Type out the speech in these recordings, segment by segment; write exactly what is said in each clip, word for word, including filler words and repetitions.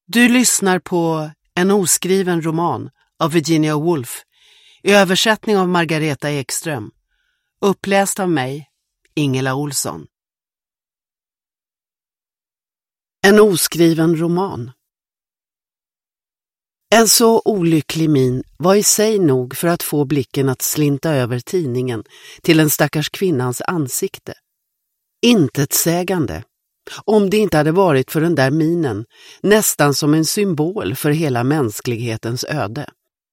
Du lyssnar på En oskriven roman av Virginia Woolf i översättning av Margareta Ekström. Uppläst av mig, Ingela Olsson. En oskriven roman. En så olycklig min var i sig nog för att få blicken att slinta över tidningen till en stackars kvinnans ansikte. Intetsägande, om det inte hade varit för den där minen, nästan som en symbol för hela mänsklighetens öde.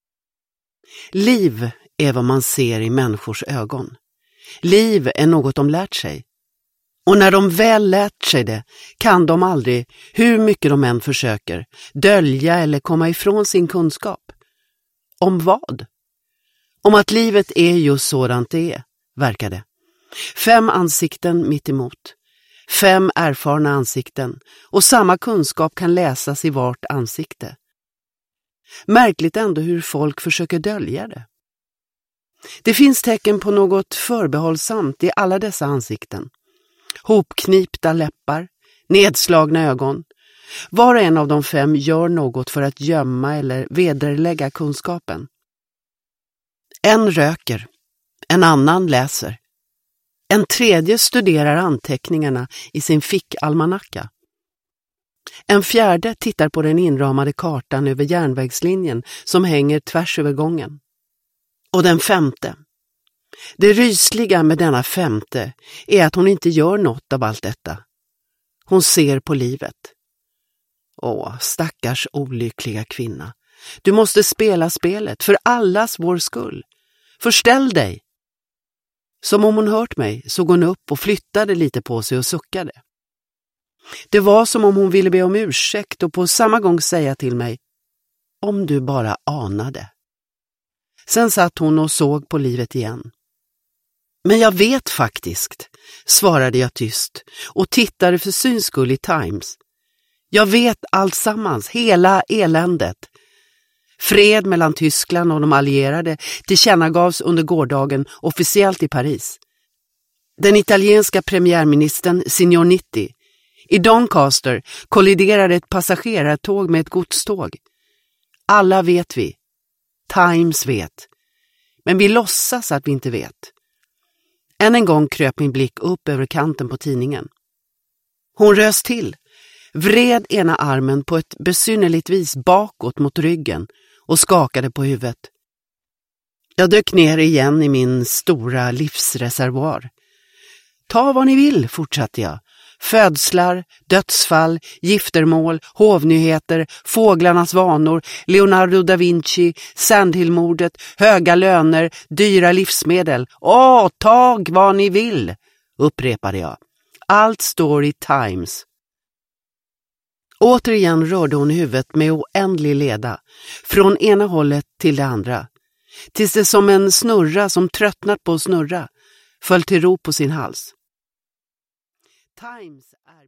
Liv är vad man ser i människors ögon. Liv är något de lärt sig. Och när de väl lärt sig det kan de aldrig, hur mycket de än försöker, dölja eller komma ifrån sin kunskap. Om vad? Om att livet är just sådant det är, verkar det. Fem ansikten mitt emot. Fem erfarna ansikten, och samma kunskap kan läsas i vart ansikte. Märkligt ändå hur folk försöker dölja det. Det finns tecken på något förbehållsamt i alla dessa ansikten. Hopknipta läppar, nedslagna ögon. Var och en av de fem gör något för att gömma eller vederlägga kunskapen. En röker, en annan läser. En tredje studerar anteckningarna i sin fickalmanacka. En fjärde tittar på den inramade kartan över järnvägslinjen som hänger tvärs över gången. Och den femte. Det rysliga med denna femte är att hon inte gör något av allt detta. Hon ser på livet. Åh, stackars olyckliga kvinna. Du måste spela spelet för allas vår skull. Förställ dig. Som om hon hört mig såg hon upp och flyttade lite på sig och suckade. Det var som om hon ville be om ursäkt och på samma gång säga till mig: om du bara anade. Sen satt hon och såg på livet igen. Men jag vet faktiskt, svarade jag tyst och tittade för syns skull i Times. Jag vet alltsammans, hela eländet. Fred mellan Tyskland och de allierade tillkännagavs under gårdagen officiellt i Paris. Den italienska premiärministern Signor Nitti. I Doncaster kolliderade ett passagerartåg med ett godståg. Alla vet vi. Times vet. Men vi låtsas att vi inte vet. Än en gång kröp min blick upp över kanten på tidningen. Hon rös till, vred ena armen på ett besynnerligt vis bakåt mot ryggen och skakade på huvudet. Jag dök ner igen i min stora livsreservoar. Ta vad ni vill, fortsatte jag. Födslar, dödsfall, giftermål, hovnyheter, fåglarnas vanor, Leonardo da Vinci, Sandhill-mordet, höga löner, dyra livsmedel. Åh, tag vad ni vill, upprepade jag. Allt står i Times. Återigen rörde hon huvudet med oändlig leda, från ena hållet till det andra, tills det som en snurra som tröttnat på att snurra föll till ro på sin hals. Times är